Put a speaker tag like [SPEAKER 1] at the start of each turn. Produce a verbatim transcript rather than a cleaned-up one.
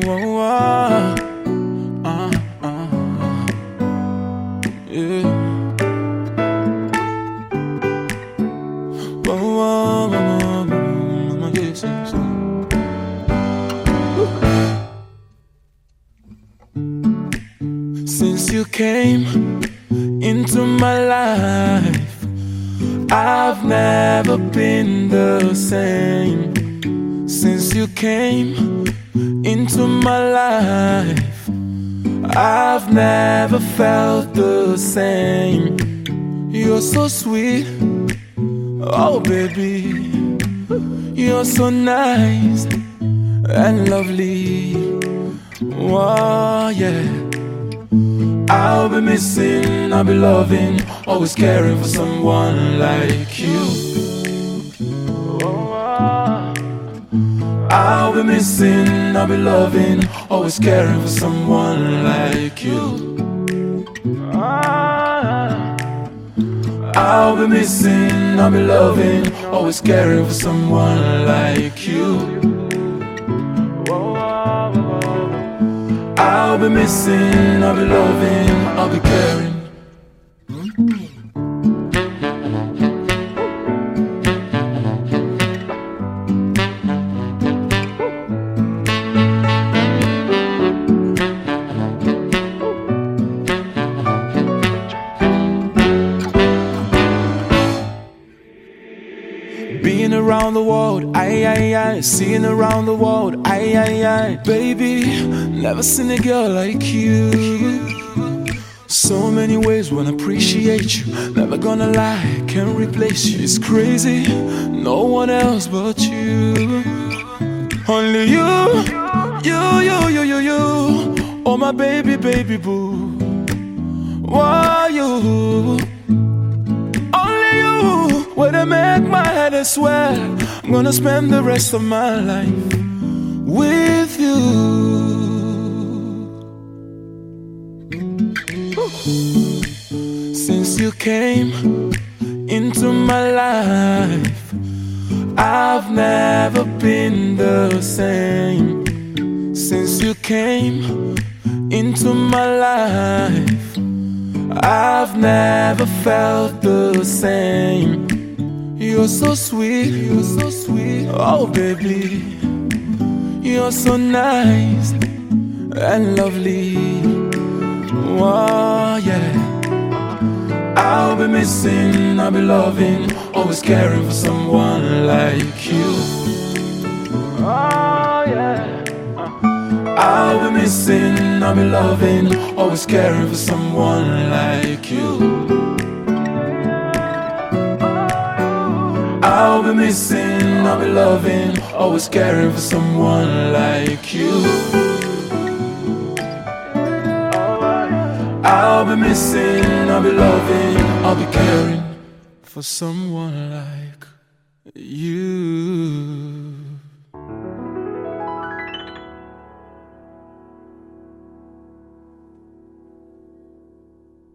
[SPEAKER 1] oh, oh. Uh, uh, yeah. Oh, oh, oh, oh, oh, yes, yes. Since you came into my life, I've never been the same. Since you came into my life, I've never felt the same. You're so sweet, oh baby. You're so nice and lovely. Oh yeah. I'll be missing, I'll be loving, always caring for someone like you. I'll be missing, I'll be loving, always caring for someone like you. I'll be missing, I'll be loving, always caring for someone like you. I'll be missing, I'll be loving, I'll be caring. Being around the world, aye, aye, aye. Seeing around the world, aye, aye, aye. Baby, never seen a girl like you. So many ways wanna appreciate you. Never gonna lie, can't replace you. It's crazy, no one else but you. Only you, you, you, you, you, you. Oh my baby, baby boo. Why you? When I make my head, I swear I'm gonna spend the rest of my life with you. Since you came into my life, I've never been the same. Since you came into my life, I've never felt the same. You're so sweet, you're so sweet, oh baby. You're so nice and lovely. Oh yeah. I'll be missing, I'll be loving, always caring for someone like you. Oh yeah. I'll be missing, I'll be loving, always caring for someone like you. I'll be missing, I'll be loving, always caring for someone like you. I'll be missing, I'll be loving, I'll be caring for someone like you.